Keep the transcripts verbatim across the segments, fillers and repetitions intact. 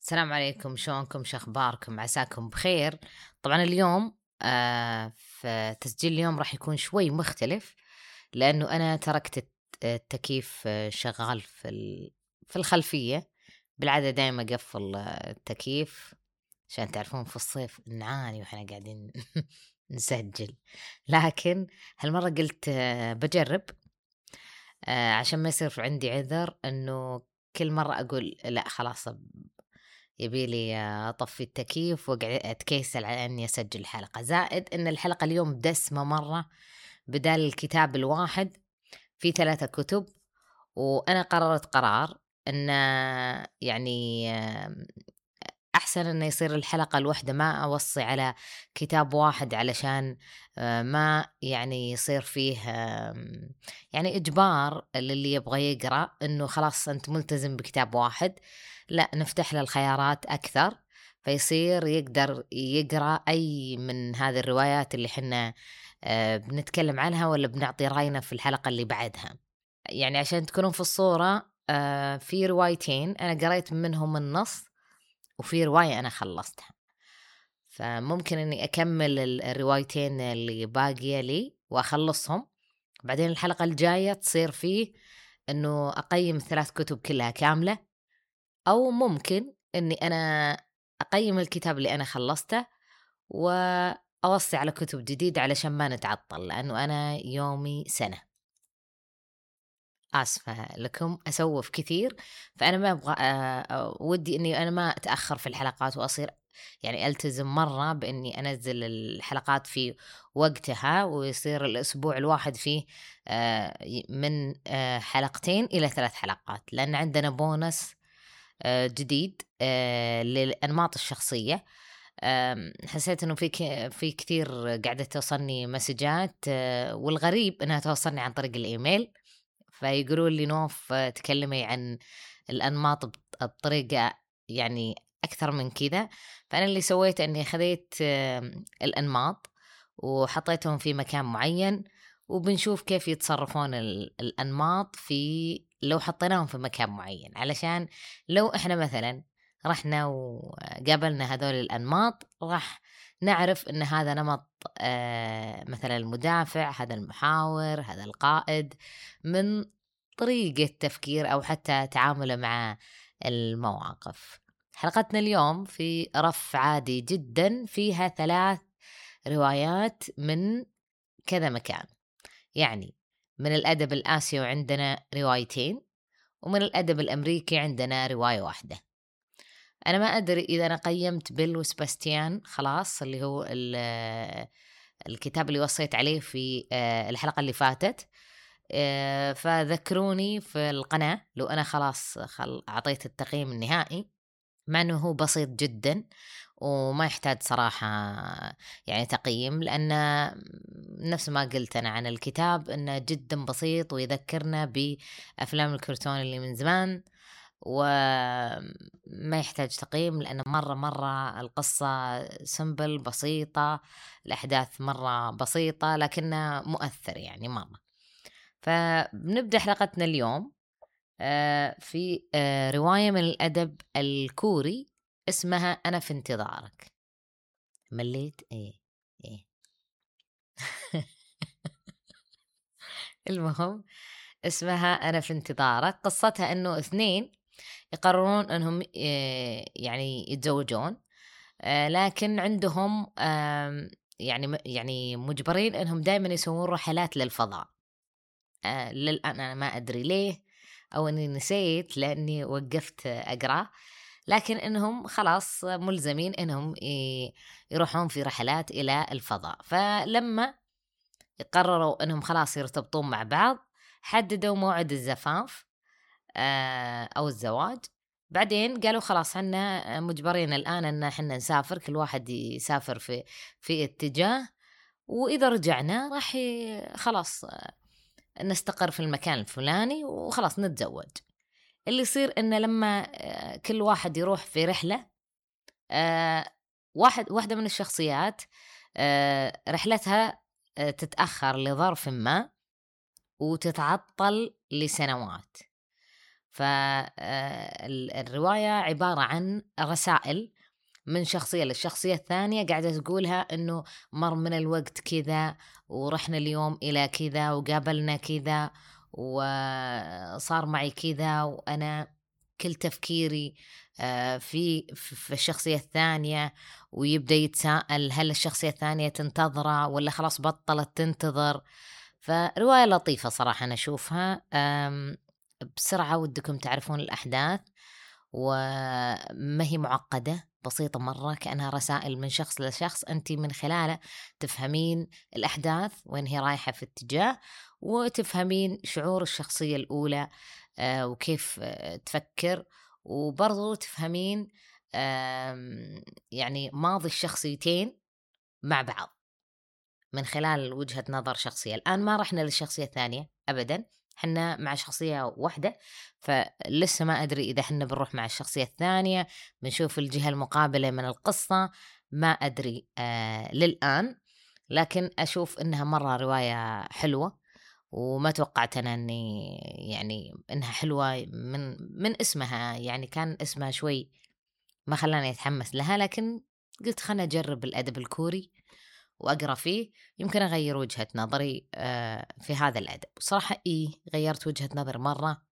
السلام عليكم، شلونكم؟ شخباركم؟ عساكم بخير. طبعا اليوم آه في تسجيل اليوم راح يكون شوي مختلف، لأنه أنا تركت الت- التكييف آه، شغال في ال- في الخلفية. بالعادة دائما أقفل آه، التكييف عشان تعرفون في الصيف نعاني وإحنا قاعدين نسجل. لكن هالمرة قلت آه، بجرب، آه، عشان ما يصير في عندي عذر إنه كل مرة أقول لا خلاص يبي لي أطفي التكييف وأقعد أتكيسل على إني أسجل حلقة، زائد إن الحلقة اليوم دسمة مرة. بدال الكتاب الواحد في ثلاثة كتب، وأنا قررت قرار إن يعني آم، أحسن إنه يصير الحلقة الواحدة ما أوصي على كتاب واحد، علشان آه، ما يعني يصير فيه آم، يعني إجبار للي يبغى يقرأ إنه خلاص أنت ملتزم بكتاب واحد. لا، نفتح له الخيارات أكثر، فيصير يقدر يقرأ أي من هذه الروايات اللي حنا آه، بنتكلم عنها ولا بنعطي رأينا في الحلقة اللي بعدها. يعني عشان تكونون في الصورة، آه، في روايتين أنا قريت منهم النص، وفي رواية أنا خلصتها، فممكن إني أكمل ال- الروايتين اللي باقية لي وأخلصهم. بعدين الحلقة الجاية تصير فيه إنه أقيم الثلاث كتب كلها كاملة، أو ممكن إني أنا أقيم الكتاب اللي أنا خلصته وأوصي على كتب جديدة علشان ما نتعطل، لأنه أنا يومي سنة. آسفة لكم أسوف كثير، فأنا ما أبغى آه، آه، ودي إني أنا ما أتأخر في الحلقات وأصير يعني ألتزم مرة بإني أنزل الحلقات في وقتها، ويصير الأسبوع الواحد فيه آه، ي- من آه، حلقتين إلى ثلاث حلقات، لأن عندنا بونس آه، جديد آه، للأنماط الشخصية. آم، حسيت إنه في ك- في كثير قاعدة توصلني مسجات، آه، والغريب إنها توصلني عن طريق الإيميل، فيقولوا لي نوف آه، تكلمي عن الأنماط بط- بطريقة يعني أكثر من كذا. فأنا اللي سويته أني خذيت آم، الأنماط وحطيتهم في مكان معين، وبنشوف كيف يتصرفون ال- الأنماط في لو حطيناهم في مكان معين، علشان لو إحنا مثلا رحنا وقابلنا هذول الأنماط راح نعرف إن هذا نمط آه، مثلا المدافع، هذا المحاور، هذا القائد، من طريقة تفكير أو حتى تعامله مع المواقف. حلقتنا اليوم في رف عادي جدا، فيها ثلاث روايات من كذا مكان. يعني من الأدب الآسيوي عندنا روايتين، ومن الأدب الأمريكي عندنا رواية واحدة. أنا ما أدري إذا أنا قيمت بيل وسباستيان خلاص، اللي هو ال- الكتاب اللي وصيت عليه في آه، الحلقة اللي فاتت. آه، فذكروني في القناة لو أنا خلاص خل... أعطيت التقييم النهائي، مع أنه هو بسيط جدا وما يحتاج صراحة يعني تقييم، لأن نفس ما قلت أنا عن الكتاب إنه جدا بسيط ويذكرنا بأفلام الكرتون اللي من زمان، وما يحتاج تقييم لأنه مرة مرة القصة سمبل بسيطة، الأحداث مرة بسيطة لكنها مؤثر يعني مرة. فبنبدأ حلقتنا اليوم آه، في آه، رواية من الأدب الكوري اسمها أنا في انتظارك. مليت إيه إيه المهم اسمها أنا في انتظارك. قصتها أنه اثنين يقررون أنهم آه، يعني يتزوجون، آه، لكن عندهم آم، يعني يعني مجبرين أنهم دائما يسوون رحلات للفضاء. آه، للآن أنا ما أدري ليه، أو أني نسيت لأني وقفت أقرأ، لكن إنهم خلاص ملزمين إنهم ي- يروحون في رحلات إلى الفضاء. فلما قرروا إنهم خلاص يرتبطون مع بعض، حددوا موعد الزفاف آه، أو الزواج. بعدين قالوا خلاص حنا مجبرين الآن إن حنا نسافر، كل واحد يسافر في في اتجاه، وإذا رجعنا راح ي- خلاص نستقر في المكان الفلاني وخلاص نتزوج. اللي يصير إنه لما آه، كل واحد يروح في رحلة، آه، واحد واحدة من الشخصيات آه، رحلتها آه، تتأخر لظرف ما وتتعطل لسنوات، فالرواية عبارة عن رسائل من شخصية للشخصية الثانية قاعدة تقولها إنه مر من الوقت كذا، ورحنا اليوم إلى كذا، وقابلنا كذا، وصار معي كذا، وأنا كل تفكيري آه، في في الشخصية الثانية. ويبدأ يتساءل هل الشخصية الثانية تنتظره ولا خلاص بطلت تنتظر. فرواية لطيفة صراحة أنا أشوفها. آم، بسرعة ودكم تعرفون الأحداث، وما هي معقدة، بسيطة مرة، كأنها رسائل من شخص لشخص أنت من خلاله تفهمين الأحداث وين هي رايحة في اتجاه، وتفهمين شعور الشخصية الأولى آه، وكيف آه، تفكر، وبرضو تفهمين آم، يعني ماضي الشخصيتين مع بعض من خلال وجهة نظر شخصية. الآن ما رحنا للشخصية الثانية أبدا، حنا مع شخصية واحدة، فلسه ما أدري إذا حنا بنروح مع الشخصية الثانية بنشوف الجهة المقابلة من القصة، ما أدري آه للآن. لكن أشوف إنها مرة رواية حلوة، وما توقعت أنا أني يعني إنها حلوة من من اسمها، يعني كان اسمها شوي ما خلاني أتحمس لها، لكن قلت خلنا أجرب الأدب الكوري وأقرأ فيه، يمكن أغير وجهة نظري في هذا الأدب. صراحة إيه غيرت وجهة نظر مرة،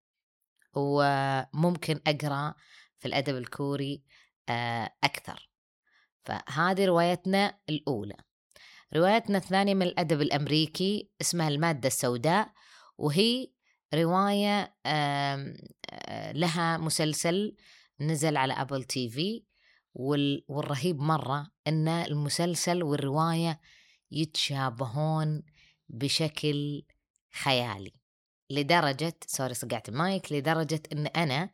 وممكن أقرأ في الأدب الكوري أكثر. فهذه روايتنا الأولى. روايتنا الثانية من الأدب الأمريكي اسمها المادة السوداء، وهي رواية لها مسلسل نزل على أبل تي في، والرهيب مرة أن المسلسل والرواية يتشابهون بشكل خيالي، لدرجة سوري صقعت المايك لدرجة أن أنا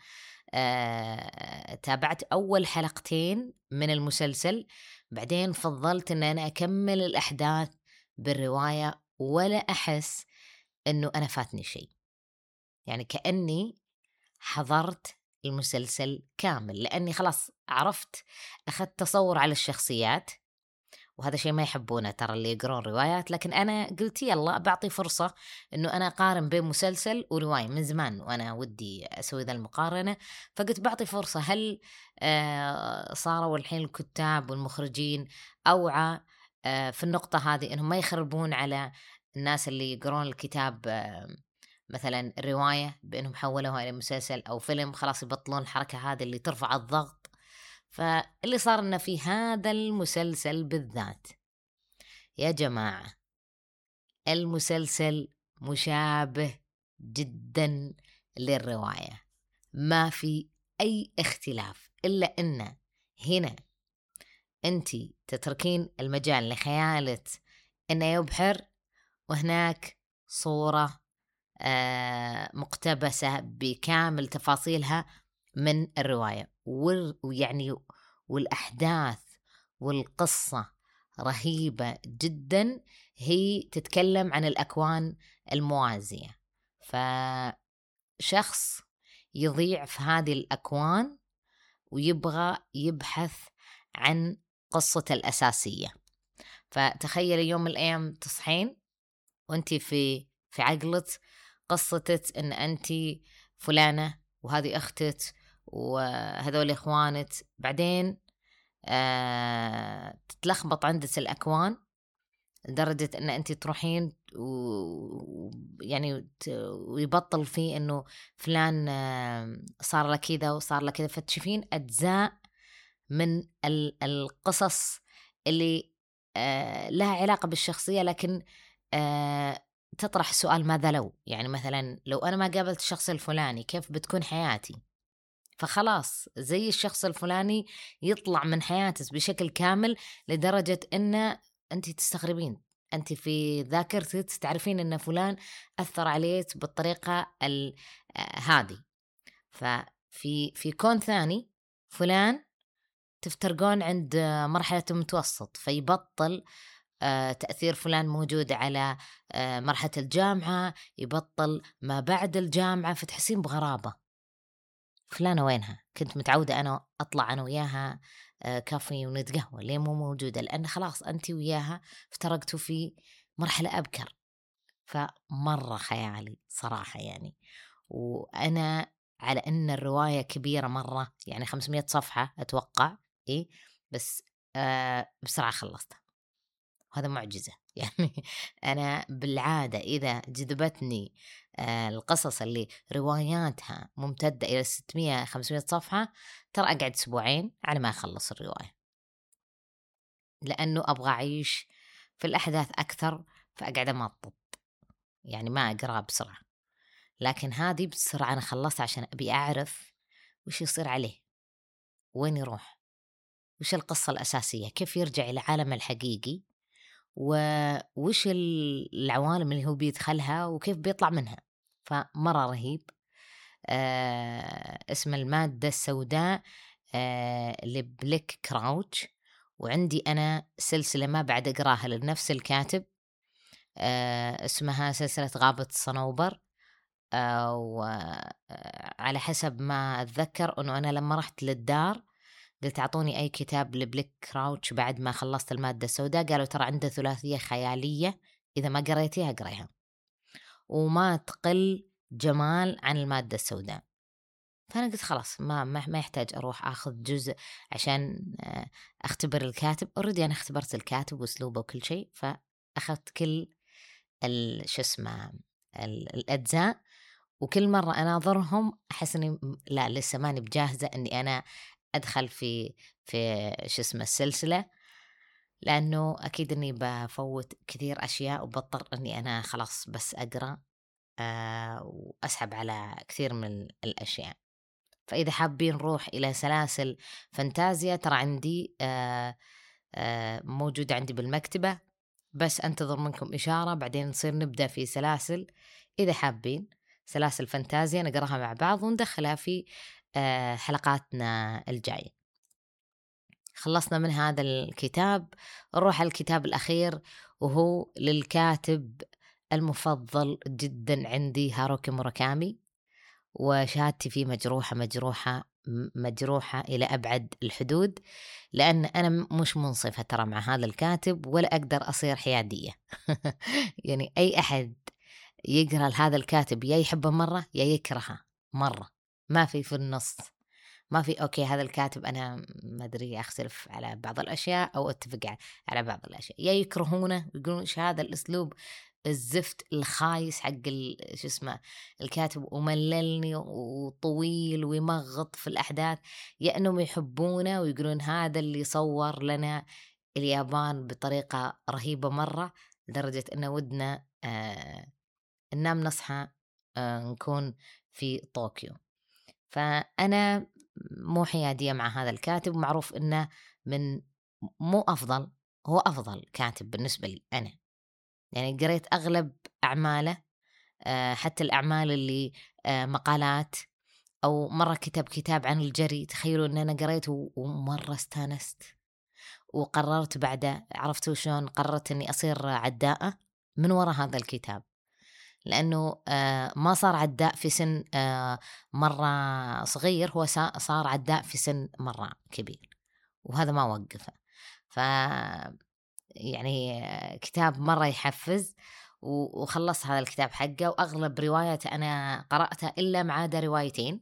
آه، تابعت أول حلقتين من المسلسل، بعدين فضلت أن أنا أكمل الأحداث بالرواية ولا أحس أنه أنا فاتني شيء، يعني كأني حضرت المسلسل كامل، لأني خلاص عرفت، أخذت تصور على الشخصيات، وهذا شيء ما يحبونه ترى اللي يقرون روايات. لكن أنا قلت يلا بعطي فرصة أنه أنا أقارن بين مسلسل ورواية، من زمان وأنا ودي أسوي ذا المقارنة، فقلت بعطي فرصة. هل آه صاروا الحين الكتاب والمخرجين أوعى آه في النقطة هذه أنهم ما يخربون على الناس اللي يقرون الكتاب آه مثلا الرواية بأنهم حولوها إلى مسلسل أو فيلم، خلاص يبطلون الحركة هذه اللي ترفع الضغط. فاللي صار لنا في هذا المسلسل بالذات يا جماعة، المسلسل مشابه جدا للرواية، ما في أي اختلاف، إلا أن هنا أنت تتركين المجال لخيالة أنه يبحر، وهناك صورة مقتبسة بكامل تفاصيلها من الرواية، ويعني والأحداث والقصة رهيبة جدا. هي تتكلم عن الأكوان الموازية، فشخص يضيع في هذه الأكوان ويبغى يبحث عن قصته الأساسية. فتخيل يوم من الأيام تصحين وانتي في في عقلك قصتك ان انتي فلانة وهذه اختك وهذول اخوانك، بعدين آه تتلخبط عندك الاكوان لدرجة ان انتي تروحين ويعني ويبطل فيه انه فلان آه صار له كذا وصار له كذا، فتشوفين اجزاء من القصص اللي آه لها علاقة بالشخصية، لكن آه تطرح سؤال ماذا لو، يعني مثلا لو أنا ما قابلت الشخص الفلاني كيف بتكون حياتي؟ فخلاص زي الشخص الفلاني يطلع من حياتك بشكل كامل، لدرجة أن أنت تستغربين، أنت في ذاكرتك تعرفين أن فلان أثر عليك بالطريقة هذه. ففي في كون ثاني فلان تفترقون عند مرحلة المتوسط، فيبطل تأثير فلان موجود على مرحلة الجامعة، يبطل ما بعد الجامعة، فتحسين بغرابة. فلانة وينها؟ كنت متعودة أنا أطلع أنا وياها كافي ونتقهوى، ليه مو موجودة؟ لأن خلاص أنت وياها افترقتوا في مرحلة أبكر. فمرة خيالي صراحة يعني. وأنا على أن الرواية كبيرة مرة، يعني خمسمية صفحة أتوقع، إيه بس آه بسرعة خلصتها. هذا معجزة يعني. أنا بالعادة إذا جذبتني آه القصص اللي رواياتها ممتدة إلى ستمية خمسمية صفحة، ترى أقعد أسبوعين على ما أخلص الرواية، لأنه أبغى أعيش في الأحداث أكثر، فأقعد أمطط يعني ما أقرأ بسرعة. لكن هذه بسرعة أنا خلصت عشان أبي أعرف وش يصير عليه، وين يروح، وش القصة الأساسية، كيف يرجع إلى عالم الحقيقي، ووش العوالم اللي هو بيدخلها وكيف بيطلع منها. فمرة رهيب. آه اسم المادة السوداء آه لبليك كراوتش. وعندي أنا سلسلة ما بعد أقراها لنفس الكاتب، آه اسمها سلسلة غابة الصنوبر. آه وعلى حسب ما أتذكر أنه أنا لما رحت للدار قلت أعطوني أي كتاب لبليك كراوتش بعد ما خلصت المادة السوداء، قالوا ترى عنده ثلاثية خيالية إذا ما قريتيها اقريها، وما تقل جمال عن المادة السوداء. فأنا قلت خلاص ما ما ما يحتاج أروح أخذ جزء عشان أختبر الكاتب، أوريدي أنا اختبرت الكاتب وأسلوبه وكل شيء، فأخذت كل شو اسمه الأجزاء، وكل مرة أناظرهم أحس إني لا لسه ماني بجاهزة إني أنا أدخل في في شو اسمه السلسلة، لأنه أكيد إني بفوت كثير أشياء وبضطر إني أنا خلاص بس أقرأ آه وأسحب على كثير من الأشياء. فإذا حابين نروح إلى سلاسل فانتازيا ترى عندي آه آه موجودة عندي بالمكتبة، بس أنتظر منكم إشارة بعدين نصير نبدأ في سلاسل. إذا حابين سلاسل فانتازيا نقراها مع بعض وندخلها في آه حلقاتنا الجاية. خلصنا من هذا الكتاب، نروح على الكتاب الأخير وهو للكاتب المفضل جدا عندي هاروكي موراكامي، وشهادتي فيه مجروحة مجروحة مجروحة إلى أبعد الحدود، لأن أنا مش منصفة ترى مع هذا الكاتب ولا أقدر أصير حيادية. يعني أي أحد يقرأ لهذا الكاتب يا يحبه مرة يا يكرهه مرة، ما في في النص، ما في أوكي هذا الكاتب أنا ما أدري أختلف على بعض الأشياء أو أتفق على بعض الأشياء، يا يكرهونه ويقولون إيش هذا الأسلوب الزفت الخايس حق شو اسمه الكاتب ومللني وطويل ويمغط في الأحداث، يا أنهم يحبونه ويقولون هذا اللي صور لنا اليابان بطريقة رهيبة مرة لدرجة أنه ودنا آه ننام نصحى آه نكون في طوكيو. فأنا مو حيادية مع هذا الكاتب، معروف أنه من مو أفضل، هو أفضل كاتب بالنسبة لي أنا، يعني قريت أغلب أعماله، حتى الأعمال اللي مقالات أو مرة كتب كتاب عن الجري، تخيلوا أن أنا قريته ومرة استانست وقررت بعده، عرفتوا شلون قررت أني أصير عداءة من وراء هذا الكتاب، لأنه ما صار عداء في سن مرة صغير، هو صار عداء في سن مرة كبير وهذا ما وقفه. ف يعني كتاب مرة يحفز، وخلصت هذا الكتاب حقه، وأغلب روايات أنا قرأتها إلا ما عدا روايتين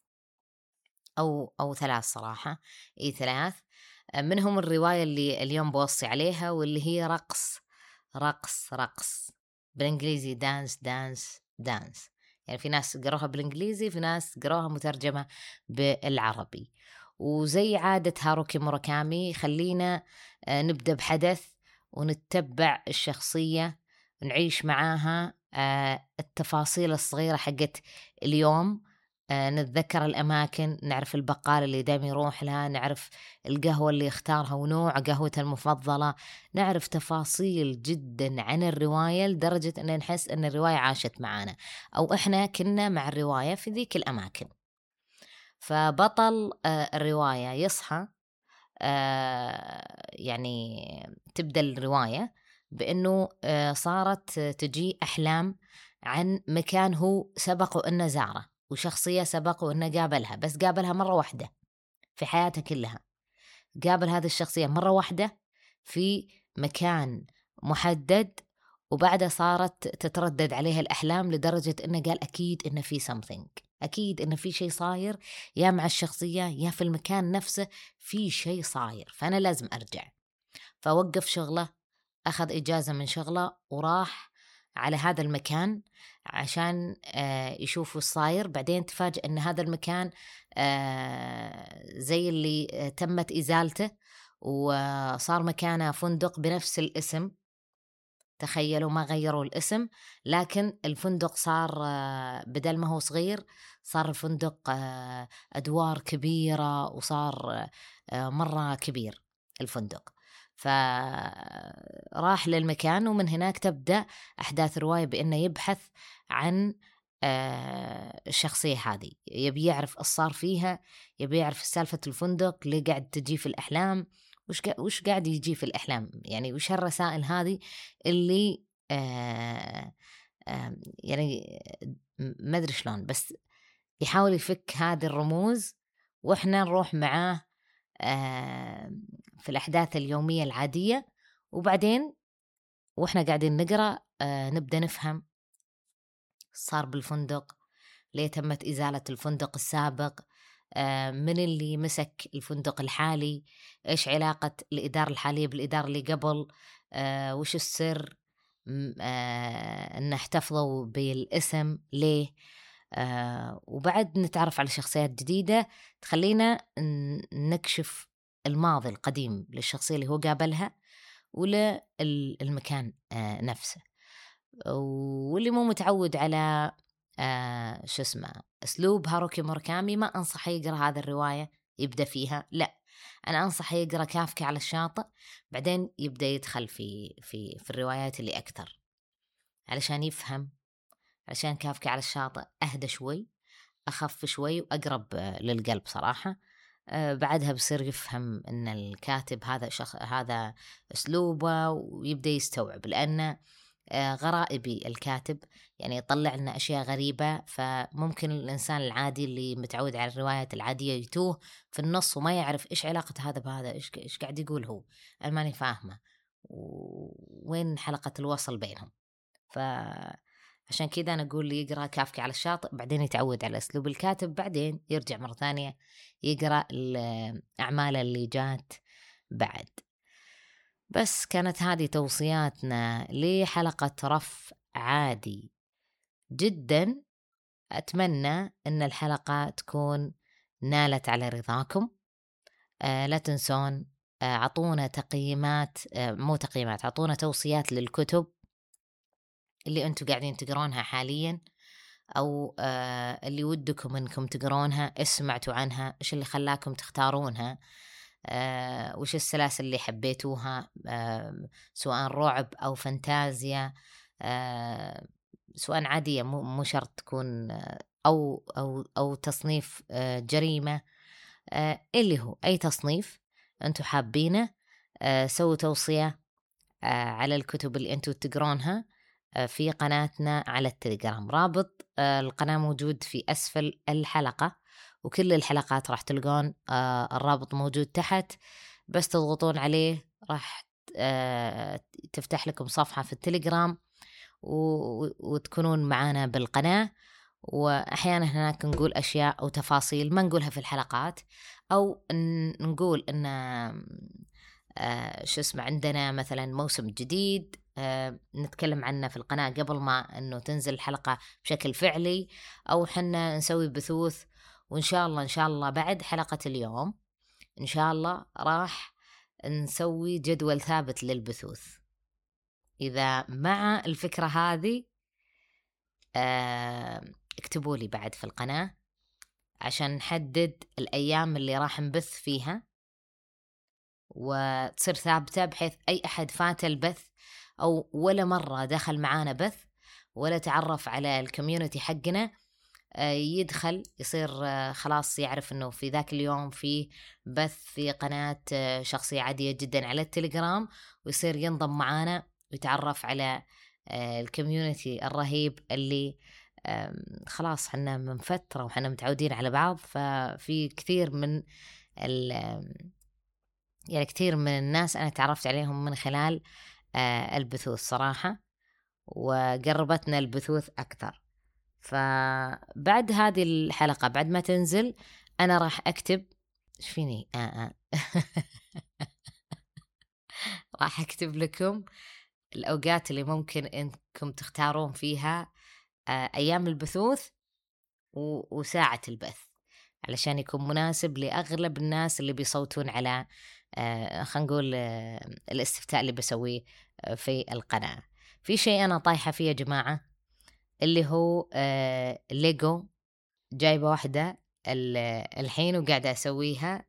أو أو ثلاث صراحة، إيه ثلاث منهم الرواية اللي اليوم بوصي عليها واللي هي رقص رقص رقص بالإنجليزي دانس دانس دانس، يعني في ناس قروها بالإنجليزي في ناس قروها مترجمة بالعربي. وزي عادة هاروكي موراكامي خلينا نبدأ بحدث ونتبع الشخصية نعيش معاها التفاصيل الصغيرة حقت اليوم، نتذكر الأماكن، نعرف البقالة اللي دايما يروح لها، نعرف القهوة اللي يختارها ونوع قهوته المفضلة، نعرف تفاصيل جدا عن الرواية لدرجة أن نحس أن الرواية عاشت معنا أو إحنا كنا مع الرواية في ذيك الأماكن. فبطل الرواية يصحى، يعني تبدأ الرواية بأنه صارت تجي أحلام عن مكان هو سبق أنه زاره، وشخصية سبق أنه قابلها، بس قابلها مرة واحدة في حياته كلها، قابل هذه الشخصية مرة واحدة في مكان محدد، وبعدها صارت تتردد عليها الأحلام لدرجة أنه قال أكيد أنه في something. أكيد إن في شيء صاير، يا مع الشخصية يا في المكان نفسه في شيء صاير، فأنا لازم أرجع. فوقف شغله، أخذ إجازة من شغله وراح على هذا المكان عشان آه، يشوف وش صاير. بعدين تفاجأ أن هذا المكان آه، زي اللي آه، تمت إزالته وصار مكانه فندق بنفس الاسم. تخيلوا ما غيروا الاسم، لكن الفندق صار آه، بدل ما هو صغير صار الفندق آه، أدوار كبيرة، وصار آه، مرة كبير الفندق. فراح للمكان، ومن هناك تبدأ أحداث الرواية بأنه يبحث عن آه، الشخصية هذه، يبي يعرف إيش صار فيها، يبي يعرف سالفة الفندق اللي قاعد تجي في الأحلام، وش قا- وش قاعد يجي في الأحلام، يعني وش الرسائل هذه اللي آه آه يعني ما أدري شلون، بس يحاول يفك هذه الرموز وإحنا نروح معاه آه في الأحداث اليومية العادية. وبعدين وإحنا قاعدين نقرأ آه نبدأ نفهم صار بالفندق، ليه تمت إزالة الفندق السابق، آه من اللي مسك الفندق الحالي، إيش علاقة الإدارة الحالية بالإدارة اللي قبل، آه وش السر آه إن احتفظوا بالاسم ليه. آه وبعد نتعرف على شخصيات جديدة تخلينا نكشف الماضي القديم للشخصية اللي هو قابلها وللمكان آه نفسه. واللي مو متعود على آه شو اسمه أسلوب هاروكي موراكامي ما أنصح يقرأ هذا الرواية يبدأ فيها، لا، أنا أنصح يقرأ كافكا على الشاطئ، بعدين يبدأ يدخل في في في الروايات اللي أكثر علشان يفهم. عشان كافكا على الشاطئ أهدى شوي، أخف شوي، وأقرب للقلب صراحة. آه بعدها بصير يفهم أن الكاتب هذا شخص هذا أسلوبه، ويبدأ يستوعب، لأن آه غرائبي الكاتب يعني يطلع لنا أشياء غريبة، فممكن الإنسان العادي اللي متعود على الروايات العادية يتوه في النص وما يعرف إيش علاقة هذا بهذا، إيش إيش قاعد يقول هو، أنا ماني فاهمة وين حلقة الوصل بينهم. فعشان كذا أنا أقول لي يقرأ كافكا على الشاطئ، بعدين يتعود على أسلوب الكاتب، بعدين يرجع مرة ثانية يقرأ الأعمال اللي جات بعد. بس كانت هذه توصياتنا لحلقة رف عادي جدا. أتمنى أن الحلقة تكون نالت على رضاكم. آه لا تنسون آه عطونا تقييمات، آه مو تقييمات، عطونا توصيات للكتب اللي أنتوا قاعدين تقرونها حاليا، أو آه اللي ودكم أنكم تقرونها، إيش سمعتوا عنها، إيش اللي خلاكم تختارونها، آه وش السلاسل اللي حبيتوها، آه سواء رعب أو فانتازيا، آه سواء عادية، مو مو شرط تكون آه أو أو أو تصنيف آه جريمة، آه اللي هو أي تصنيف أنتوا حابينه. آه سووا توصية آه على الكتب اللي أنتوا تقرونها آه في قناتنا على التليجرام. رابط آه القناة موجود في أسفل الحلقة، وكل الحلقات راح تلقون آه الرابط موجود تحت، بس تضغطون عليه راح آه تفتح لكم صفحة في التليجرام وتكونون معنا بالقناة. وأحيانا هناك نقول أشياء أو تفاصيل ما نقولها في الحلقات، أو نقول إن آه شو اسمه عندنا مثلا موسم جديد آه نتكلم عنه في القناة قبل ما أنه تنزل الحلقة بشكل فعلي، أو حنا نسوي بثوث. وإن شاء الله إن شاء الله بعد حلقة اليوم إن شاء الله راح نسوي جدول ثابت للبثوث. إذا مع الفكرة هذه آه اكتبوا لي بعد في القناة عشان نحدد الأيام اللي راح نبث فيها وتصير ثابتة، بحيث أي أحد فات البث أو ولا مرة دخل معانا بث ولا تعرف على الكوميونتي حقنا يدخل يصير خلاص يعرف أنه في ذاك اليوم في بث في قناة شخصية عادية جدا على التليجرام، ويصير ينضم معانا ويتعرف على الكوميونتي الرهيب اللي خلاص حنا من فترة وحنا متعودين على بعض. ففي كثير من ال يعني كثير من الناس أنا تعرفت عليهم من خلال البثوث صراحة، وقربتنا البثوث أكثر. فبعد هذه الحلقة بعد ما تنزل أنا راح أكتب إيش فيني آه آه. راح أكتب لكم الأوقات اللي ممكن إنكم تختارون فيها آه أيام البثوث وساعة البث، علشان يكون مناسب لأغلب الناس اللي بيصوتون على آه خلينا نقول آه الاستفتاء اللي بسويه آه في القناة. في شيء أنا طايحة فيه يا جماعة، اللي هو آه ليجو. جايبة واحدة الحين وقاعدة أسويها،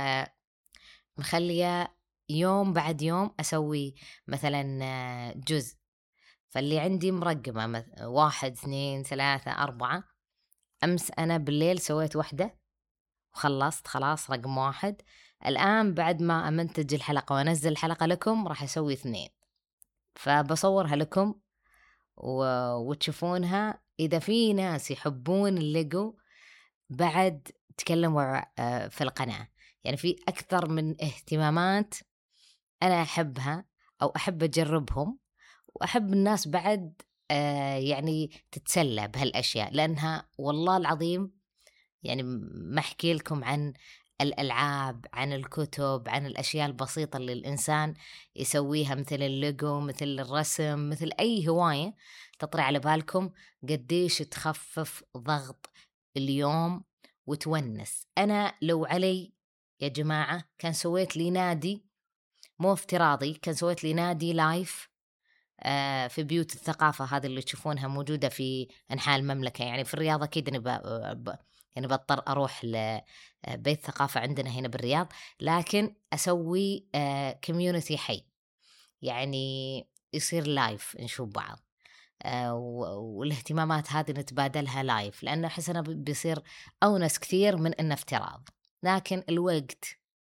فمخلية يوم بعد يوم أسوي مثلا جزء. فاللي عندي مرقمة واحد اثنين ثلاثة أربعة. أمس أنا بالليل سويت واحدة وخلصت خلاص رقم واحد. الآن بعد ما أمنتج الحلقة وأنزل الحلقة لكم راح أسوي اثنين، فبصورها لكم و... وتشوفونها. إذا في ناس يحبون الليجو بعد تكلموا في القناة، يعني في أكثر من اهتمامات أنا أحبها أو أحب أجربهم، وأحب الناس بعد يعني تتسلى بهالأشياء، لأنها والله العظيم يعني ما أحكي لكم عن الألعاب، عن الكتب، عن الأشياء البسيطة اللي الإنسان يسويها مثل الليجو، مثل الرسم، مثل أي هواية تطري على بالكم، قديش تخفف ضغط اليوم وتونس. أنا لو علي يا جماعة كان سويت لي نادي، مو افتراضي، كان سويت لي نادي لايف آه في بيوت الثقافة هذه اللي تشوفونها موجودة في أنحاء المملكة. يعني في الرياض أكيد أنا ب... يعني بضطر أروح لبيت ثقافة عندنا هنا بالرياض، لكن أسوي آه كوميونتي حي، يعني يصير لايف نشوف بعض آه والاهتمامات هذه نتبادلها لايف، لأنه أحس أنه بيصير أونس كثير من أنه افتراض. لكن الوقت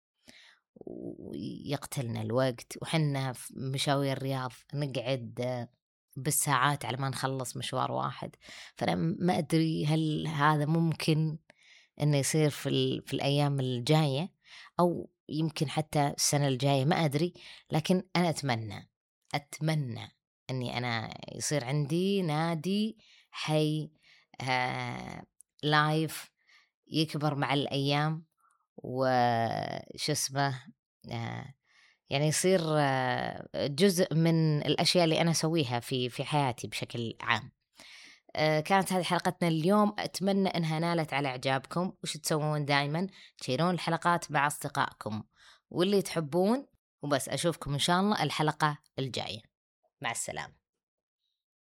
ويقتلنا الوقت، وحنا في مشاوير الرياض نقعد بالساعات على ما نخلص مشوار واحد. فأنا ما أدري هل هذا ممكن إنه يصير في, ال... في الأيام الجاية، أو يمكن حتى السنة الجاية، ما أدري. لكن أنا أتمنى أتمنى أني أنا يصير عندي نادي حي آه... لايف يكبر مع الأيام، وش اسمه آه يعني يصير آه جزء من الأشياء اللي أنا أسويها في في حياتي بشكل عام. آه كانت هذه حلقتنا اليوم، أتمنى أنها نالت على إعجابكم. وش تسوون دايما؟ تشيرون الحلقات مع أصدقائكم واللي تحبون، وبس. أشوفكم إن شاء الله الحلقة الجاية. مع السلامة.